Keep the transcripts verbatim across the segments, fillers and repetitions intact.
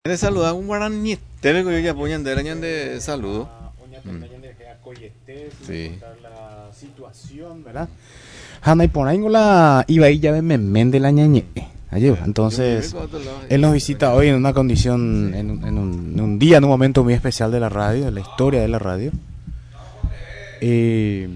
De saludar un guaraní, te vengo yo ya poñan de año de saludo. Mm. Sí. La situación, ¿verdad? Hanna y por ahí la iba ahí ya me mende la ñañe. Ayer, entonces él nos visita hoy en una condición, en un, en, un, en un día, en un momento muy especial de la radio, de la historia de la radio. Y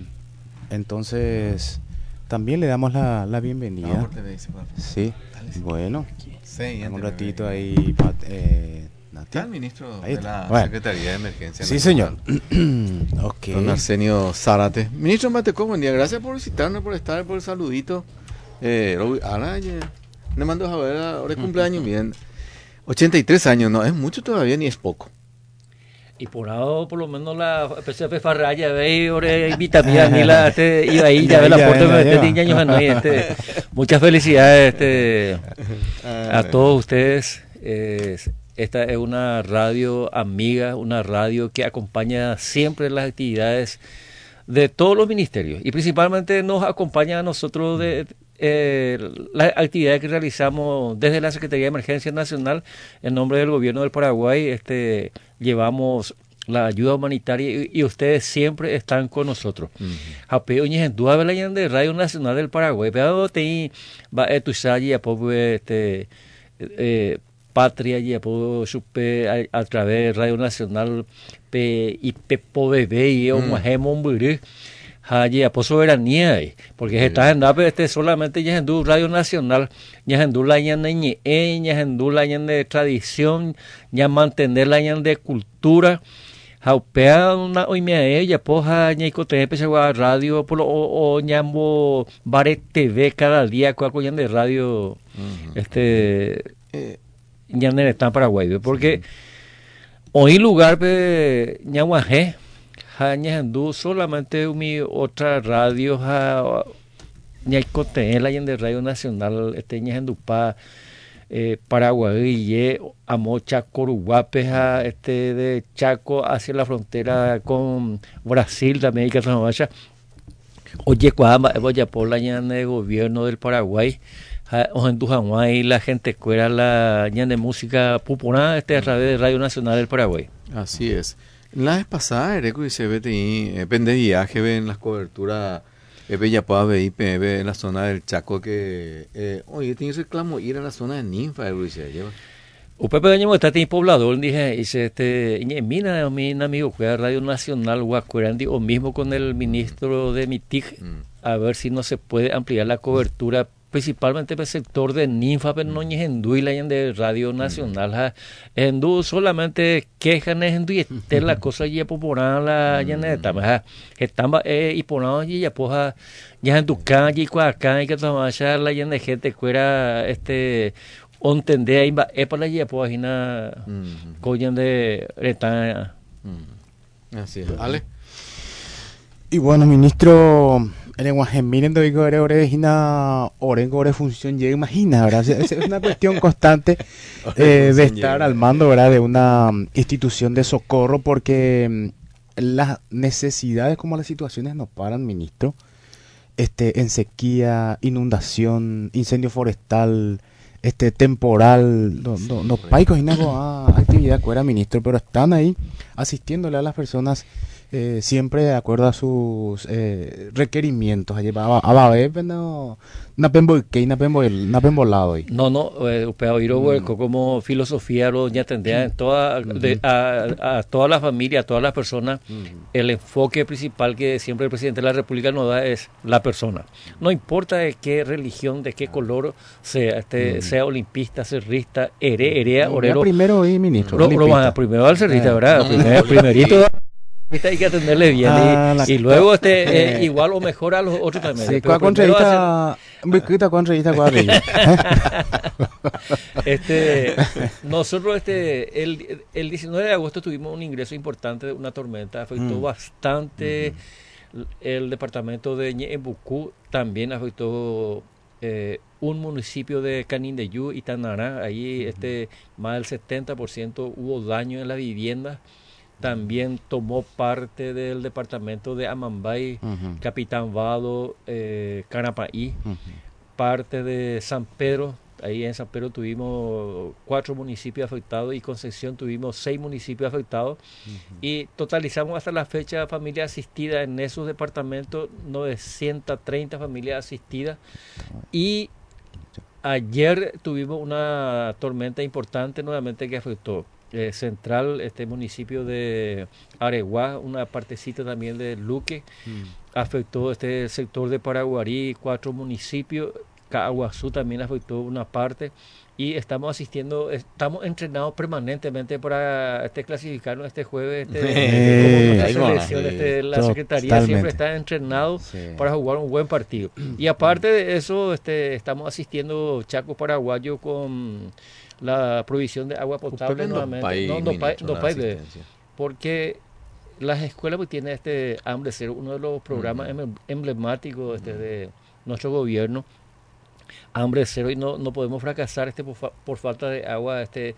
entonces también le damos la, la bienvenida. Sí, bueno. Sí, un ratito ahí, Pat, eh, ¿Está el ministro ahí de la bueno. Secretaría de Emergencia? Sí, señor. Ok. Don Arsenio Zárate. Ministro Matecó, buen día. Gracias por visitarnos, por estar, por el saludito. Eh, ahora me mando a ver, ahora es cumpleaños bien. ochenta y tres años, no es mucho todavía ni es poco. Y por ahora, por lo menos la P C Farraya, ve, ore vitamina, ni la, este, iba ahí, ya ve la puerta de este niño, no, este, muchas felicidades, este, a todos ustedes. Eh, esta es una radio amiga, una radio que acompaña siempre las actividades de todos los ministerios y principalmente nos acompaña a nosotros de eh, las actividades que realizamos desde la Secretaría de Emergencia Nacional en nombre del gobierno del Paraguay. Este, llevamos la ayuda humanitaria y, y ustedes siempre están con nosotros. Japeo en duda de Radio Nacional del Paraguay, pero te va a tu este eh, Patria y apoyo supe a, a través de Radio Nacional pe, y Pepo Bebé y Omajemo Mburu Haye apo soberanía porque sí. Está en Dape este solamente ya en Radio Nacional ya en la ya de ya en la ya de tradición ya mantener la ya de cultura haupea una hoy me ella poja ya cote pesa radio por o ñambo bare T V cada día cual de radio uh-huh. este eh, ya en el estado Paraguay, porque sí. Hoy lugar pe ñaguajé ñahandú solamente mi otra radio ja ñaicote la de Radio Nacional este ñahandupá eh, Paraguay amo Chaco Uruguape ja este de Chaco hacia la frontera con Brasil también que se vaya oye cuando voy a por la de gobierno del Paraguay o en Tujamuay la gente cuera la ña de música popular este a través de Radio Nacional del Paraguay. Así es. La vez pasada Ereco y se ve eh, pende viaje ven las coberturas eh, Bellapoa ve ve en la zona del Chaco que eh, oye tiene reclamo ir a la zona de Ninfa de se lleva. Upepe de está en poblador dije dice este en mina mi amigo juega Radio Nacional Guacuerandi o mismo con el ministro de Mitig mm. a ver si no se puede ampliar la cobertura principalmente para el sector de Ninfa, pero no en Duila y en de Radio Nacional. En Du solamente quejan en Du y este la cosa ya popular la ya en esta, estamos y por y ya poja ya en tu calle y acá y que toma ya la ya de gente fuera este entender ahí va es para la ya poja na coyan de reta. Así es. Ale. Y bueno, ministro el lenguaje miren de hoy ore ore hina orengo ore función llega imagina verdad es, es una cuestión constante eh, de estar al mando verdad de una um, institución de socorro porque um, las necesidades como las situaciones no paran ministro este en sequía inundación incendio forestal este temporal no no no paicos y actividad que era ministro pero están ahí asistiéndole a las personas Eh, siempre de acuerdo a sus eh, requerimientos. Allí va a ver, no, no pembo que no pembo no pembo lado hoy. No, no, eh, pero ir mm. como filosofía lo ya tendría en toda mm. de, a, a toda la familia, a todas las personas, mm. el enfoque principal que siempre el presidente de la República nos da es la persona. No importa de qué religión, de qué color sea, este, mm. sea olimpista, cerrista, ere, erea, no, orero. Primero hoy ministro. Lo, lo más, primero al cerrista, eh. ¿verdad? Primer, primerito. Hay que atenderle bien ah, y, y luego este eh, igual o mejor a los otros también. Sí, ¿cuál contraísta? Hacer... contraísta cuál Este nosotros este el, el diecinueve de agosto tuvimos un ingreso importante de una tormenta, afectó mm. bastante mm. el departamento de Ñeembucú, también afectó eh, un municipio de Canindeyú y Tanará, ahí mm. este más del setenta por ciento hubo daño en la vivienda. También tomó parte del departamento de Amambay, uh-huh. Capitán Vado, eh, Canapaí, uh-huh. parte de San Pedro ahí en San Pedro tuvimos cuatro municipios afectados y Concepción tuvimos seis municipios afectados. Uh-huh. Y totalizamos hasta la fecha familias asistidas en esos departamentos, novecientas treinta familias asistidas. Y ayer tuvimos una tormenta importante nuevamente que afectó eh, Central, este municipio de Areguá, una partecita también de Luque, mm. afectó este sector de Paraguarí, cuatro municipios, Caguazú también afectó una parte, y estamos asistiendo, estamos entrenados permanentemente para este clasificarnos este jueves, este, eh, como nuestra selección, este, la Secretaría Totalmente. Siempre está entrenado sí. para jugar un buen partido. Y aparte de eso, este, estamos asistiendo Chaco Paraguayo con la provisión de agua potable nuevamente. País, no, no, ministro, no, país de, porque las escuelas pues, tienen este Hambre Cero, uno de los programas uh-huh. emblemáticos este, uh-huh. de nuestro gobierno. Hambre cero, y no, no podemos fracasar este por, fa, por falta de agua, este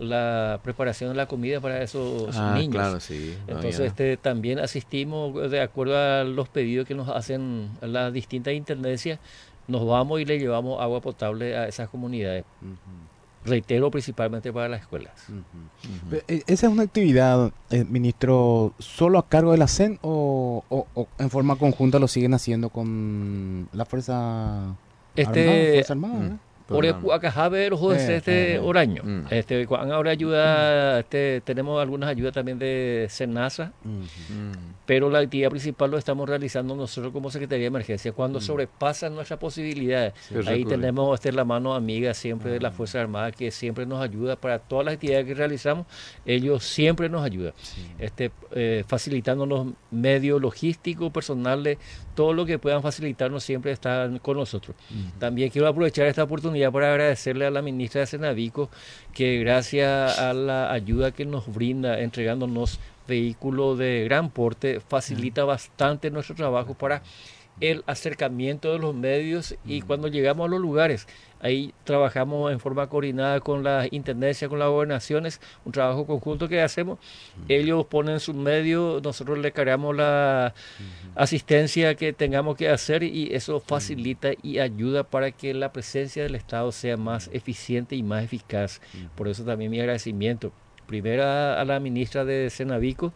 la preparación de la comida para esos ah, niños. Claro, sí. Entonces no, este también asistimos de acuerdo a los pedidos que nos hacen las distintas intendencias, nos vamos y le llevamos agua potable a esas comunidades. Uh-huh. Reitero, principalmente para las escuelas. Uh-huh. Uh-huh. ¿Esa es una actividad, eh, ministro, solo a cargo de la C E N o, o, o en forma conjunta lo siguen haciendo con la Fuerza Este, Armada, mm. Ore Cuacajabe los jueces eh, este eh, Oraño. Mm. Este cuando ahora ayuda, este tenemos algunas ayudas también de Senasa, mm. pero la actividad principal lo estamos realizando nosotros como Secretaría de Emergencia cuando mm. sobrepasan nuestras posibilidades. Sí, ahí recurre. Tenemos este la mano amiga siempre de la Fuerza Armada que siempre nos ayuda para todas las actividades que realizamos. Ellos siempre nos ayudan, sí. este eh, facilitándonos medios logísticos, personales, todo lo que puedan facilitarnos siempre están con nosotros. Mm. También quiero aprovechar esta oportunidad para agradecerle a la ministra de Senavico que gracias a la ayuda que nos brinda entregándonos vehículos de gran porte facilita mm. bastante nuestro trabajo para el acercamiento de los medios y mm. cuando llegamos a los lugares ahí trabajamos en forma coordinada con la intendencia, con las gobernaciones, un trabajo conjunto que hacemos. Mm. Ellos ponen sus medios, nosotros le cargamos la mm. asistencia que tengamos que hacer y eso facilita mm. y ayuda para que la presencia del Estado sea más eficiente y más eficaz. Mm. Por eso también mi agradecimiento. Primero a, a la ministra de Senavico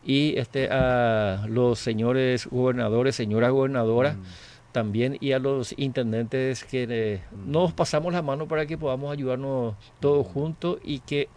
y este a los señores gobernadores, señora gobernadora, mm. también y a los intendentes que eh, mm. nos pasamos la mano para que podamos ayudarnos todos mm. juntos y que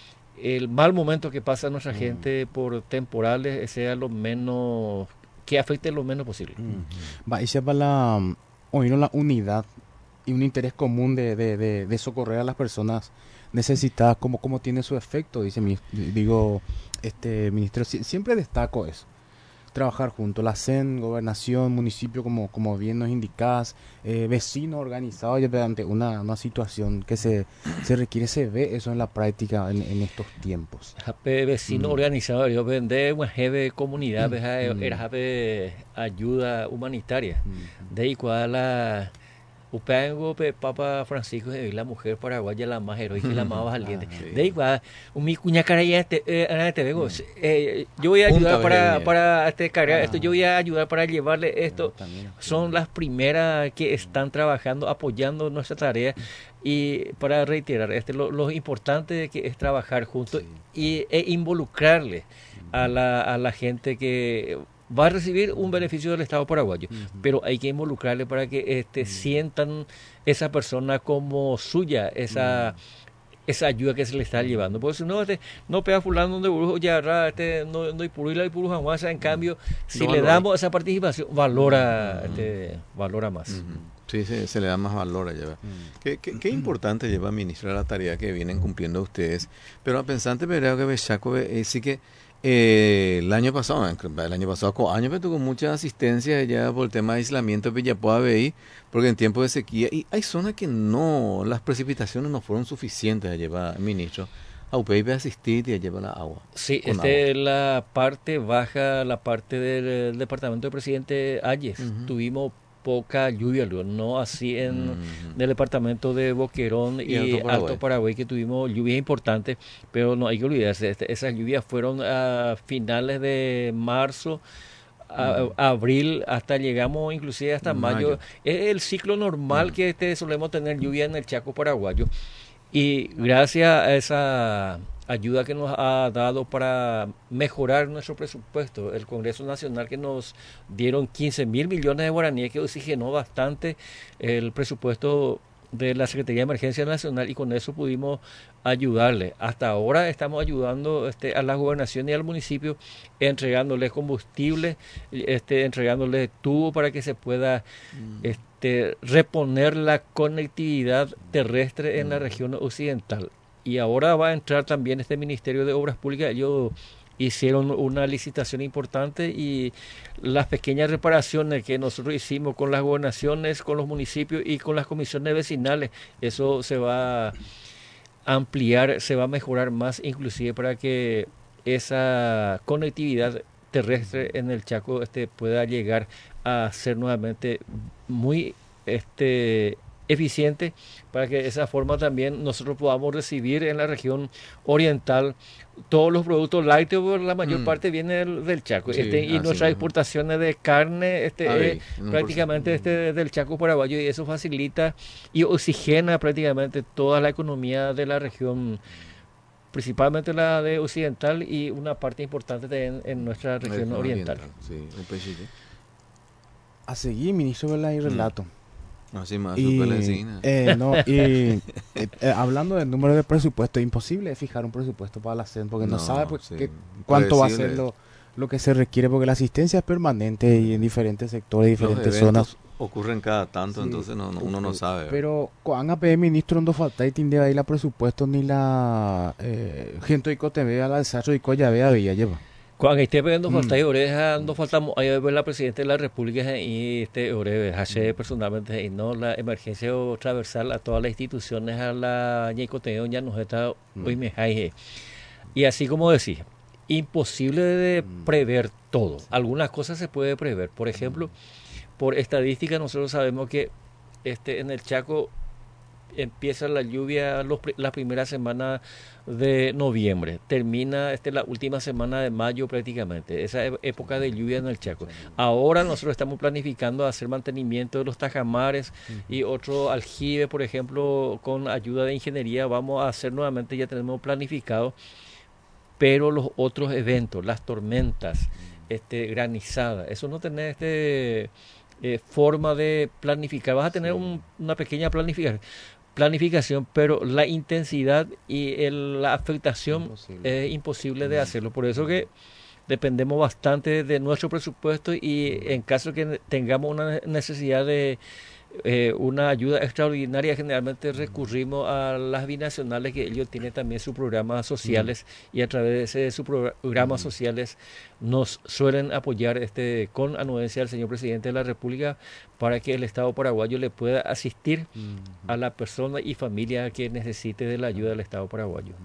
el mal momento que pasa a nuestra mm. gente por temporales sea lo menos, que afecte lo menos posible. Mm. Va, y se va la, hoy no la unidad y un interés común de, de, de, de socorrer a las personas necesitadas, como, como tiene su efecto, dice mi, digo, este ministro, si, siempre destaco eso, trabajar juntos, la C E N, gobernación, municipio, como, como bien nos indicás, eh, vecinos organizados, ya ante una, una situación que se, se requiere, se ve eso en la práctica en, en estos tiempos. Vecinos mm. organizados, yo vendé una jeve comunidad, mm. era mm. ayuda humanitaria, mm. de igual la Upango, Papa Francisco, la mujer paraguaya, la más heroica y la más valiente. Ah, sí. De igual, mi cuña cara ya te, eh, te vengo. Eh, yo voy a ayudar para, para este cargar ah. esto, yo voy a ayudar para llevarle esto. También, son las primeras que están trabajando, apoyando nuestra tarea. Y para reiterar, este lo, lo importante que es trabajar juntos sí. y e involucrarle a la, a la gente que va a recibir un beneficio del Estado paraguayo, uh-huh. pero hay que involucrarle para que este uh-huh. sientan esa persona como suya, esa uh-huh. esa ayuda que se le está llevando. Porque si no, este, no pega fulano donde brujo ya este, no no purila y puru jamás, en cambio, si no le valora. Damos esa participación, valora uh-huh. este, valora más. Uh-huh. Sí, se, se le da más valor a llevar. Mm. Qué, qué, qué importante lleva administrar la tarea que vienen cumpliendo ustedes. Pero a pensante, pero que Bechaco, eh, sí que eh, el año pasado, el año pasado, con años, pero tuvo mucha asistencia ya por el tema de aislamiento de Villapoa B I, porque en tiempo de sequía, y hay zonas que no, las precipitaciones no fueron suficientes a llevar, ministro. A U P I asistir y a llevar la agua. Sí, este es la parte baja, la parte del, del departamento del presidente Ayes. Uh-huh. Tuvimos poca lluvia, no así en uh-huh. el departamento de Boquerón y, y Alto, Paraguay. Alto Paraguay, que tuvimos lluvias importantes, pero no hay que olvidarse, este, esas lluvias fueron a finales de marzo a, a abril hasta llegamos inclusive hasta mayo. mayo. Es el ciclo normal uh-huh. que este, solemos tener lluvia en el Chaco paraguayo. Y gracias a esa ayuda que nos ha dado para mejorar nuestro presupuesto, el Congreso Nacional, que nos dieron quince mil millones de guaraníes, que oxigenó bastante el presupuesto de la Secretaría de Emergencia Nacional, y con eso pudimos ayudarle. Hasta ahora estamos ayudando este, a la gobernación y al municipio, entregándoles combustible, este, entregándoles tubo para que se pueda mm. este, reponer la conectividad terrestre en mm. la región occidental. Y ahora va a entrar también este Ministerio de Obras Públicas. Ellos hicieron una licitación importante y las pequeñas reparaciones que nosotros hicimos con las gobernaciones, con los municipios y con las comisiones vecinales, eso se va a ampliar, se va a mejorar más, inclusive para que esa conectividad terrestre en el Chaco este, pueda llegar a ser nuevamente muy este eficiente, para que de esa forma también nosotros podamos recibir en la región oriental todos los productos lácteos. La mayor mm. parte viene del, del Chaco, sí, este, y nuestras exportaciones de carne este, ah, eh, prácticamente este, del Chaco paraguayo, y eso facilita y oxigena prácticamente toda la economía de la región, principalmente la de occidental y una parte importante de, en, en nuestra región oriental. oriental. Sí, un pechito. A seguir, ministro, ¿verdad? Y relato. Mm. Así más, y, eh, no, y eh, eh, hablando del número de presupuesto, es imposible fijar un presupuesto para la C E N porque no, no sabe pues, sí. que, cuánto va a ser lo, lo que se requiere, porque la asistencia es permanente y en diferentes sectores, diferentes zonas. Ocurren cada tanto, sí, entonces no, no, uno no sabe. Pero cuando a ministro no falta y tiene ahí la presupuesto ni la eh, gente y cote vea la alzacho y colla vea vía lleva. Cuando esté pegando mm. falta y oreja, no faltamos ahí ver la presidenta de la República y este oreve, hace personalmente y no la emergencia transversal a todas las instituciones, a la ñecoteo ya nos está hoy me jaije. Y así como decís, imposible de prever todo. Algunas cosas se puede prever. Por ejemplo, por estadística nosotros sabemos que este en el Chaco empieza la lluvia los, la primera semana de noviembre, termina este la última semana de mayo prácticamente, esa época de lluvia en el Chaco. Ahora nosotros estamos planificando hacer mantenimiento de los tajamares y otro aljibe, por ejemplo, con ayuda de ingeniería, vamos a hacer nuevamente, ya tenemos planificado, pero los otros eventos, las tormentas, este granizadas, eso no tiene este eh, forma de planificar, vas a tener un, una pequeña planificación planificación, pero la intensidad y el, la afectación imposible. es imposible de hacerlo. Por eso que dependemos bastante de nuestro presupuesto, y en caso que tengamos una necesidad de eh, una ayuda extraordinaria, generalmente recurrimos a las binacionales, que ellos tienen también sus programas sociales, mm. y a través de sus programas mm. sociales nos suelen apoyar este con anuencia al señor presidente de la República, para que el Estado paraguayo le pueda asistir mm. a la persona y familia que necesite de la ayuda del Estado paraguayo.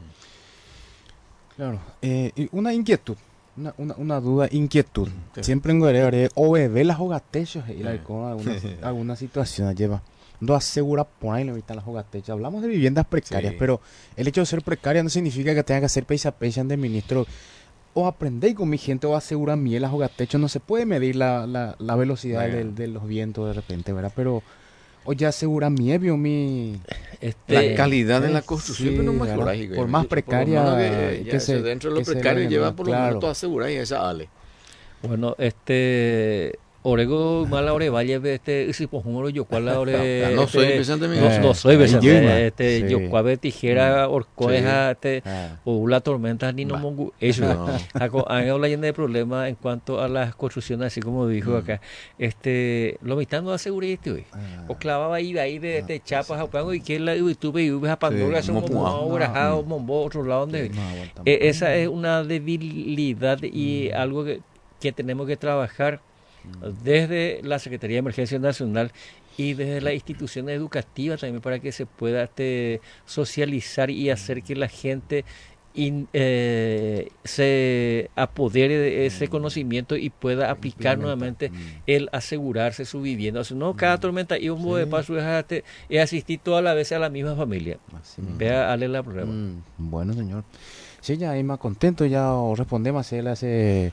Claro, eh, una inquietud. Una, una, una duda, inquietud. Sí. Siempre en Guerrero, o bebé las hogatechos y la con alguna, alguna situación lleva. No asegura por ahí evitar las hogatechas. Hablamos de viviendas precarias, sí. pero el hecho de ser precaria no significa que tenga que hacer peisa peisa de ministro. O aprendéis con mi gente o asegurar miel las hogatechos. No se puede medir la, la, la velocidad de, de los vientos de repente, ¿verdad? Pero o ya asegura mi evio, mi este, la calidad de la construcción, sí, pero no más lógico, por más precaria por que, que se, dentro de lo precario lleva por lo menos todo asegurar y esa ale. Bueno, este Orego mala ore vaya este si por humor yo cuál ore no soy Vicente Miguel no, no soy Vicente este yo cuave tijera orcoeja este o la tormenta ni no mongu eso han hablado lleno de problemas en cuanto a las construcciones, así como dijo acá este lo mitando aseguré este hoy o clavaba ahí ahí de este chapas a y que la YouTube y ves a Pandora son como ahora o mombo otro lado donde esa es una debilidad y algo que que tenemos que trabajar desde la Secretaría de Emergencia Nacional y desde las instituciones educativas también, para que se pueda este, socializar y hacer que la gente in, eh, se apodere de ese conocimiento y pueda aplicar nuevamente el asegurarse su vivienda. O sea, no cada tormenta y un modo de paso es, este, es asistir todas las veces a la misma familia. Vea, dale la prueba. Mm, bueno, señor. Sí, ya ahí más contento, ya respondemos a él hace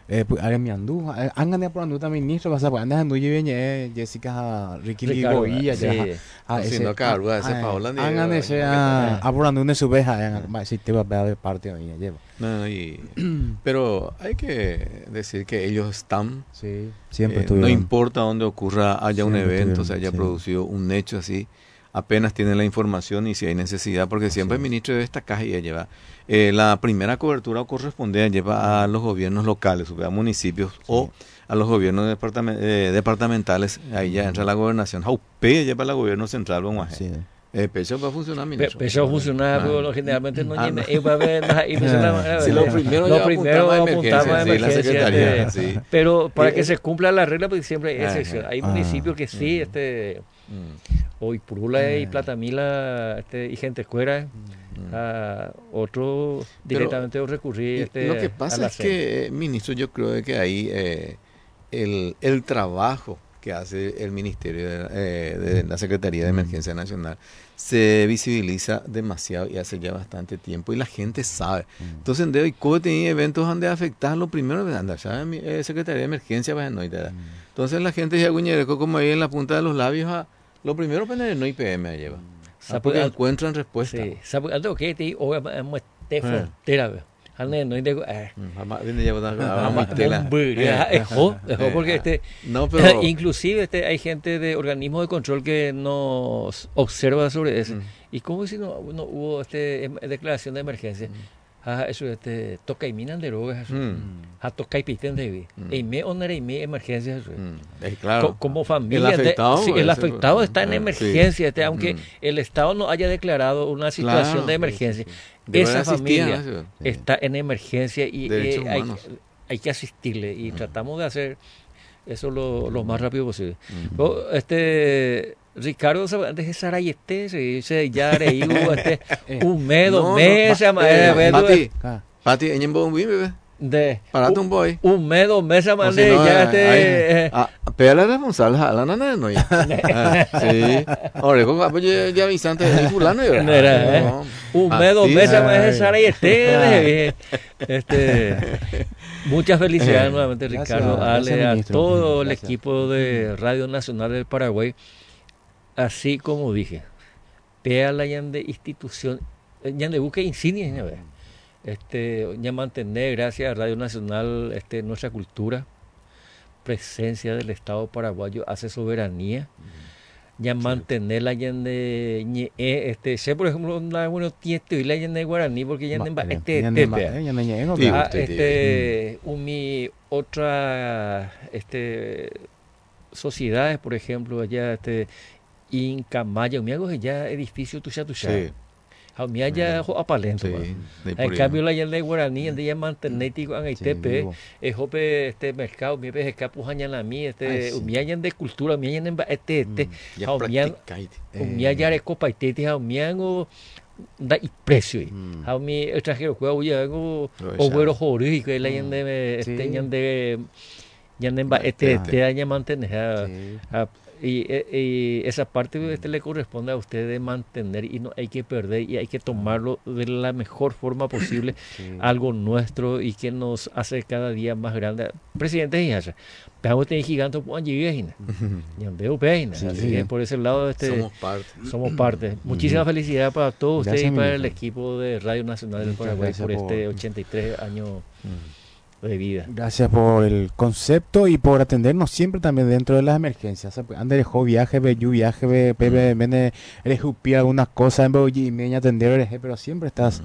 eh pues alguien me andu angan de por andu también ministro pasa pues andas andu viene Jessica Ricky Ricardo, Liboía sí. ya No, si no, claro, ese Paola ni- angan de ese a a por andu de su veja si te va a ver parte de lleva No, y- pero hay que decir que ellos están, sí siempre eh, no estuvieron importa dónde ocurra, haya un Siempre evento, se estuvieron, haya sí. producido un hecho así, apenas tienen la información y si hay necesidad, porque siempre Así el es. ministro de esta caja ya lleva, eh, la primera cobertura corresponde lleva a los gobiernos locales, o sea, a municipios o a los gobiernos departamen- eh, departamentales, ahí ya entra la gobernación, Jaupe lleva al gobierno central, vamos a sí Eh, Pecho va a funcionar, Pe- ministro. Pero funciona, Ah. pero no, generalmente no Ah, llena. no. Y va a haber más- y no se la- Sí, lo primero lo ya primero apuntaba a apuntaba a emergencia, sí, la emergencia, secretaría, este, sí. pero para Eh, que eh. se cumpla la regla, porque siempre hay Ajá. excepción. Hay Ah. municipios que sí, Mm. este, Mm, hoy Purula y Ah. Platamila, este, y gente escuela, mm. a otro directamente recurrir Y este, lo que a pasa la es C. que, eh, ministro, yo creo de que ahí eh, el, el trabajo que hace el Ministerio de, eh, de la Secretaría de Emergencia Nacional se visibiliza demasiado y hace ya bastante tiempo y la gente sabe. Entonces, de hoy, ¿cómo tenía eventos donde afectar lo primero? Anda, ¿sabe? Mi, eh, Secretaría de Emergencia, va, no, y tal. Entonces, la gente ya guiñereco como ahí en la punta de los labios, a, lo primero pues, no I P M lleva. Ah, porque Sabe- encuentran respuesta. Sí, sabe algo que te o es de Eh. frontera, ve. Ane no de eh, Mm, jamás viene ya a botar- a ama- Mistela. hombre, Eh, es jo- es jo, eh, porque ah. este No, pero... inclusive este hay gente de organismos de control que nos observa sobre eso. Mm. Y como si no, no hubo este em- declaración de emergencia. Ah, eso este toca y minan de drogas. Mm, A toca y piten de vi. Mm. Y me onere y me emergencia. eso. mm, eh, claro. Co- Como familia, El afectado, de- sí, el ese, afectado está en eh, emergencia, sí. este, aunque Mm. el Estado no haya declarado una situación Claro, de sí, emergencia, Debe esa asistir, familia ¿no? Sí. está en emergencia y Derechos eh, hay, humanos. hay que asistirle y tratamos de hacer eso lo, lo más rápido posible. Mm. Luego, este Ricardo se- antes de Sarayete se dice ya reí este un mes, dos No, no, meses, pa- ma- eh, eh, ve- Pati, ah Pati, en Yembo, un bebé. de Parate un, un boy. un mes, dos meses, O man, si de no, ya eh, este ahí- eh, ah, pégale responsable a la nana de no ya. Ah, sí. Ahora, ¿cómo pues ya ya avisante de fulano y No era, ¿eh? no. un Ah, mes, dos sí. meses más de Ay. Sarayete. Este, muchas felicidades Eh, nuevamente, gracias, Ricardo, gracias, Ale, a ministro. todo el Gracias. equipo de Radio Nacional del Paraguay. Así como dije, pea la yande institución, yande busque insignia, ya ve. Este, ya mantener, gracias a Radio Nacional, este, nuestra cultura, presencia del Estado paraguayo, hace soberanía. Ya mantener la yande ñe- eh, este sé por ejemplo una bueno tiete y la yande guaraní porque yande ba- este este pea. Sí, Ah, usted este umi otra este sociedades por ejemplo allá este Inca Maya mi hago ya edificio tuya tuya Sí, a mi allá jo apalento sí. pa. de En por ahí, cambio ¿no? la yande guaraní ande ya mantener tico en tepe es hope este mercado mi pe escapu hañan a mí este Ay, sí. mi allá de cultura mi allá ba- este este Ya a mi allá practicáis. mi allá de copa y tete a mi hago da y precio y Mm. a mi extranjero juego ya hago Lo o ya. güero jori que la yande Sí. este yande yande ba- Ah, este este. este año mantener a- Sí. a- y, e- y esa parte este le corresponde a usted de mantener y no hay que perder y hay que tomarlo de la mejor forma posible Sí. algo nuestro y que nos hace cada día más grande presidente y allá pero tener gigante pues allí ya veo peina Sí, así sí. que por ese lado este Somos parte. somos parte. Muchísimas felicidades para todos ustedes Gracias, y para ministro. el equipo de Radio Nacional del Muchas Paraguay gracias por por- este ochenta y tres años de vida. Gracias por el concepto y por atendernos siempre también dentro de las emergencias. Ande dejó viaje, ve yu viaje, ve pepe, vene, eres jupi algunas cosas en Boyi y me atender, eres, pero siempre estás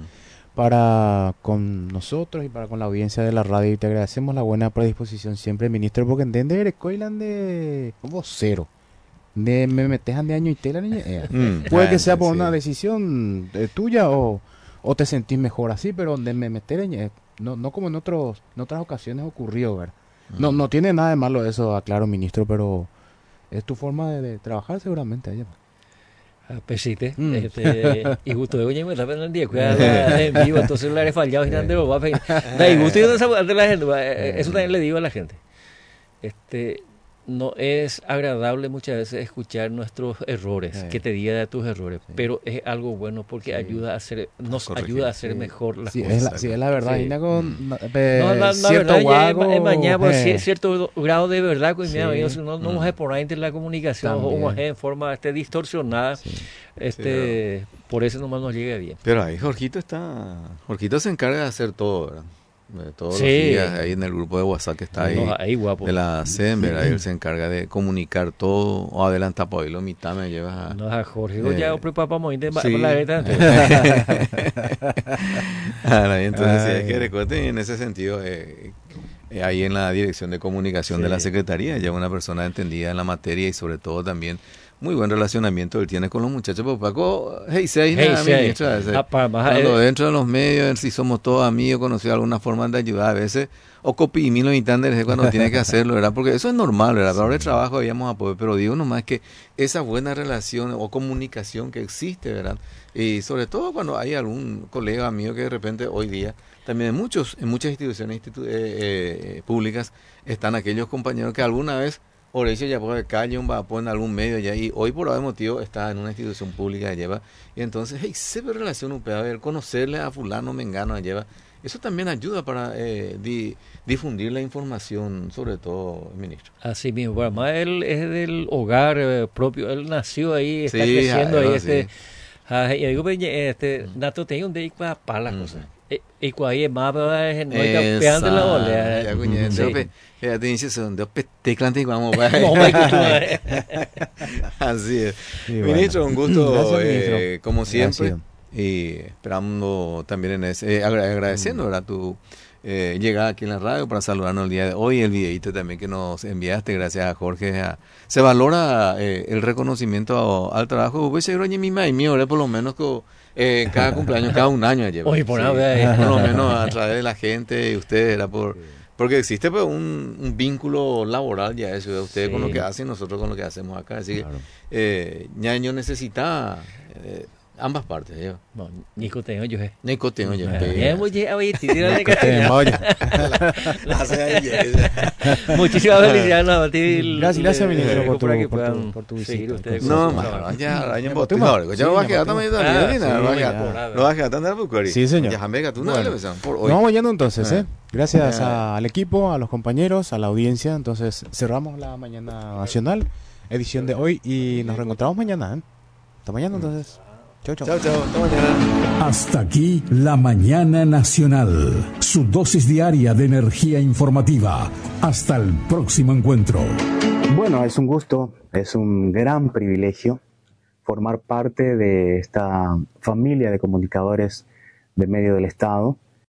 para con nosotros y para con la audiencia de la radio y te agradecemos la buena predisposición siempre, ministro, porque entiende eres coilan de vocero. De me metes de año y tela niña. eh. Mm, Puede ah, que sea por sí. una decisión eh, tuya o, o te sentís mejor así, pero donde me meter en, eh, no, no como en otros en otras ocasiones ocurrió, ¿verdad? No, no tiene nada de malo eso, aclaro, ministro, pero es tu forma de, de trabajar seguramente allá. Ah, Pesite, Mm. este, y gusto de oye, me está pensando el día, cuidado, en vivo, entonces le haré fallado y nada, lo va a pedir. Da, y gusto de esa- de la gente, eh, eso también le digo a la gente. Este, no es agradable muchas veces escuchar nuestros errores, Sí. que te diga de tus errores, Sí. pero es algo bueno porque Sí. ayuda a hacer, nos corregir. ayuda a hacer Sí. mejor las Sí, cosas. es la, sí, es la verdad. Sí. Gina, con Mm. eh, No, la, la cierto verdad, ya es guago, ma- es mañana, pues, eh, sí, cierto grado de verdad, pues, Sí. mira, amigos, no, no Mm. vamos a poner entre la comunicación o También. en forma este, distorsionada, sí. este, por eso nomás nos llega bien. Pero ahí Jorgito está, Jorgito se encarga de hacer todo, ¿verdad? De todos Sí. los días, ahí en el grupo de WhatsApp que está ahí, No, ahí guapo. de la SEMBER, ahí él se encarga de comunicar todo, o adelanta por ahí, lo mitad me lleva a... No, a Jorge, Eh, ya preparamos de sí. la gueta. Ahora, entonces, sí, Ay. es que recuerden, en ese sentido, eh, eh, ahí en la dirección de comunicación de Sí. la Secretaría, ya una persona entendida en la materia y sobre todo también muy buen relacionamiento él tiene con los muchachos. Pues Paco, hey, seis, Hey, nada, seis. ministra, ese- Ah, para más, cuando eh, dentro de los medios, si somos todos amigos, conocidos, alguna forma de ayudar a veces, o copi mil y tan de cuando tiene que hacerlo, ¿verdad? Porque eso es normal, ¿verdad? Pero ahora el trabajo habíamos a poder, pero digo nomás que esa buena relación o comunicación que existe, ¿verdad? Y sobre todo cuando hay algún colega mío que de repente hoy día, también en muchos, en muchas instituciones institu- eh, eh, públicas, están aquellos compañeros que alguna vez Horacio ya puede calle un vapor en algún medio ya y hoy por algún motivo está en una institución pública lleva y entonces hey, se ve relación U P A, ver, conocerle a fulano mengano lleva, eso también ayuda para eh, di- difundir la información, sobre todo, ministro. así mismo, bueno, además él es del hogar eh, propio, él nació ahí, está Sí, creciendo ahí, algo este, así. ah, y digo, pues, este, Nato tenía un de para pa las Mm. cosas, Eh, y cuando hay más, pues, no hay campeón de la Esa, olea, ya, cuñe, sí. de ope- ya te dice son de ope- teclante y vamos pa- No, me escuché. Así es. Sí, Ministro, bueno. un gusto, Gracias, eh, ministro. como siempre. Gracias. Y esperando también en ese, eh, agra- agradeciendo, ¿verdad? Tu eh, llegada aquí en la radio para saludarnos el día de hoy, el videito también que nos enviaste, gracias a Jorge. a- se valora eh, el reconocimiento al trabajo, pues seguro mi y mío, ¿verdad? Por lo menos que, eh, cada cumpleaños, cada un año lleva. Oye, por Sí, nada, vea ahí. por lo menos a través de la gente y ustedes, era por... Porque existe pues, un, un vínculo laboral ya eso, de ustedes Sí. con lo que hacen y nosotros con lo que hacemos acá. Así que Claro. eh, ñaño necesita eh, ambas partes. ¿Ya? No, Nico tengo yo, eh. Nico tengo yo. Ya hemos llegado ahí, tira de Nico, te voy. Muchísimas felicidades, no, a ti, Gracias, gracias, le- ministro, le- por tu- para que por tu- puedan por tu seguir visita. ustedes Sí, con No, su más, trabajo. ya, año Ya, bote, Batuma. ahora, ya Sí, va a ya, quedar Batuma. también, Ah, también, sí, va a ya. quedar, no va a quedar tan Albuquerque. Sí, señor. Ya, jambeca, tú no Bueno. le besas, por Nos hoy. vamos yendo entonces, Ah. ¿eh? Gracias Ah. al equipo, a los compañeros, a la audiencia. Entonces cerramos la mañana nacional, edición de hoy, y nos reencontramos mañana, ¿eh? Hasta mañana entonces. Chau, chau. Chao, chao, hasta mañana. Hasta aquí la mañana nacional, su dosis diaria de energía informativa. Hasta el próximo encuentro. Bueno, es un gusto, es un gran privilegio formar parte de esta familia de comunicadores de medio del Estado